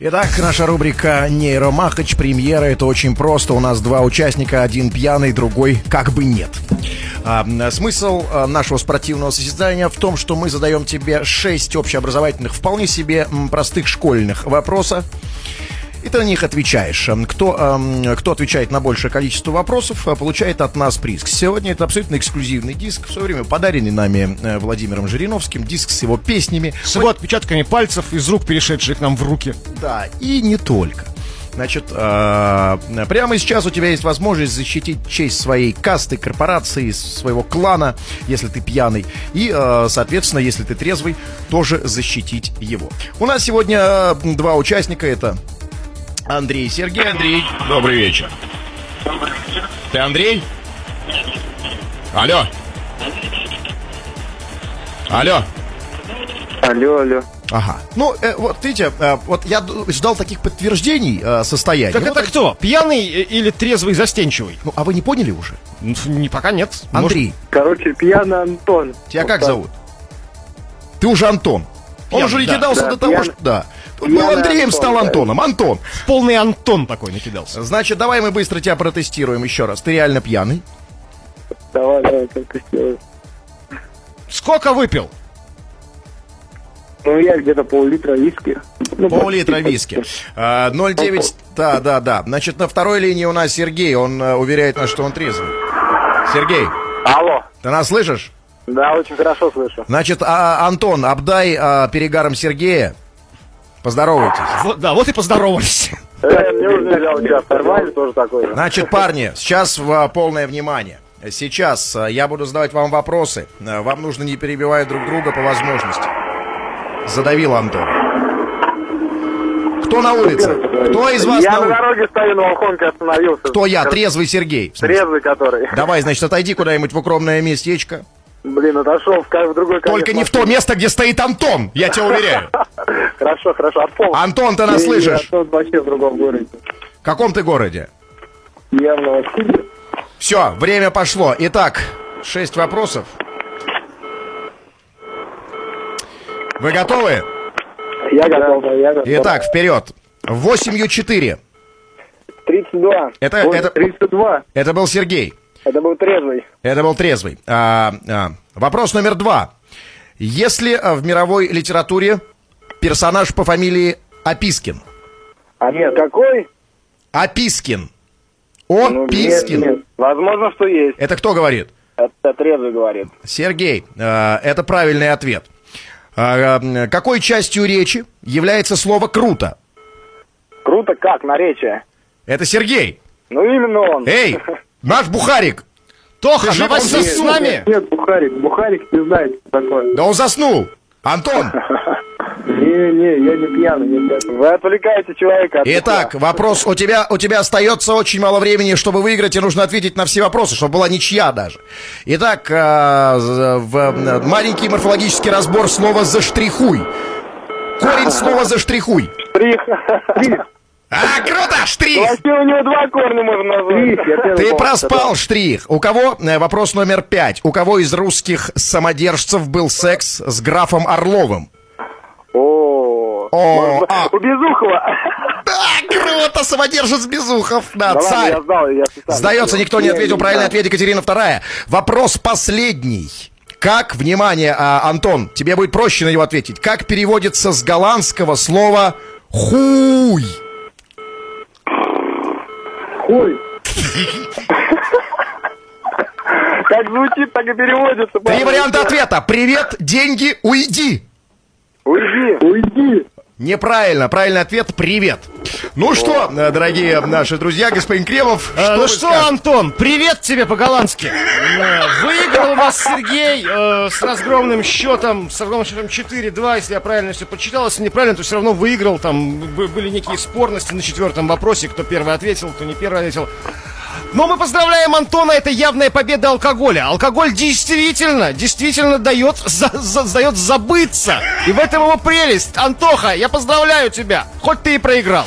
Итак, наша рубрика «Нейромахач», премьера. Это очень просто. У нас два участника, один пьяный, другой как бы нет. Смысл нашего спортивного состязания в том, что мы задаем тебе 6 общеобразовательных, вполне себе простых школьных вопросов. И ты на них отвечаешь. Кто отвечает на большее количество вопросов, получает от нас приз. Сегодня это абсолютно эксклюзивный диск, в свое время подаренный нами Владимиром Жириновским. Диск с его песнями, с его отпечатками пальцев, из рук перешедших нам в руки. Да, и не только. Значит, прямо сейчас у тебя есть возможность защитить честь своей касты, корпорации, своего клана, если ты пьяный. И, соответственно, если ты трезвый, тоже защитить его. У нас сегодня два участника. Это Андрей и Сергей. Андрей, добрый вечер. Ты Андрей? Алло. Алло. Алло. Ага. Ну, вот видите, вот я ждал таких подтверждений состояния. Так это кто? Пьяный или трезвый, застенчивый? Ну, а вы не поняли уже? Пока нет. Андрей. Короче, пьяный Антон. Тебя как зовут? Ты уже Антон. Он уже не кидался до того, что... Да. Был Андреем, стал Антоном. Антон. Полный Антон такой накидался. Значит, давай мы быстро тебя протестируем еще раз. Ты реально пьяный? Давай, протестируем. Сколько выпил? Ну, я где-то пол-литра виски. Пол-литра виски. 0,9... Да. Значит, на второй линии у нас Сергей. Он уверяет нас, что он трезвый. Сергей. Алло. Ты нас слышишь? Да, очень хорошо слышу. Значит, Антон, обдай перегаром Сергея. Поздоровайтесь. Вот и поздоровались. Мне уже нельзя участвовать. Нормально тоже такое. Значит, парни, сейчас полное внимание. Сейчас я буду задавать вам вопросы. Вам нужно, не перебивая друг друга, по возможности. Задавил Антон. Кто на улице? Кто из вас на дороге стою, на Волхонке остановился. Кто я? Трезвый Сергей. Трезвый который. Давай, значит, отойди куда-нибудь в укромное местечко. Блин, отошел в другой конец. Только не в то место, где стоит Антон, я тебя уверяю. Хорошо. Антон, ты нас слышишь? Антон вообще в другом городе. В каком ты городе? Я в Новосибирске. Все, время пошло. Итак, 6 вопросов. Вы готовы? Я готов. Итак, вперед. 8-4. 32. 32. Это был Сергей. Это был трезвый. Вопрос номер 2. Если в мировой литературе персонаж по фамилии Опискин? Нет, какой? Опискин. Опискин. Нет. Возможно, что есть. Это кто говорит? Это трезвый говорит. Сергей. Это правильный ответ. Какой частью речи является слово «круто»? Круто как? Наречие. Это Сергей. Ну, именно он. Эй, наш Бухарик. Тоха, давай с нами. Нет, Бухарик не знает, что такое. Да он заснул. Антон. Не, я не пьяный. Вы отвлекаете человека. Итак, вопрос. У тебя остается очень мало времени, чтобы выиграть, и нужно ответить на все вопросы, чтобы была ничья даже. Итак, маленький морфологический разбор слова «заштрихуй». Корень слова «заштрихуй». Штрих. Круто, штрих! Вообще у него два корня можно назвать. Ты проспал штрих. У кого, вопрос номер 5, у кого из русских самодержцев был секс с графом Орловым? У Безухова. Да, круто, самодержец Безухов. Да, царь. Я Сдается, никто не ответил. Правильный ответ Екатерина II. Вопрос последний. Как, внимание, Антон, тебе будет проще на него ответить. Как переводится с голландского слово «хуй»? Хуй. Как звучит, так и переводится. 3 варианта ответа. Привет, деньги, уйди. Уйди. Неправильно. Правильный ответ – привет. Ну что, дорогие наши друзья, господин Кремов, ну что, Антон, привет тебе по-голландски. Выиграл вас Сергей с разгромным счетом 4-2, если я правильно все подсчитал. Если неправильно, то все равно выиграл. Там были некие спорности на 4-м вопросе, кто первый ответил, кто не первый ответил. Но мы поздравляем Антона, это явная победа алкоголя. Алкоголь действительно дает забыться. И в этом его прелесть. Антоха, я поздравляю тебя, хоть ты и проиграл.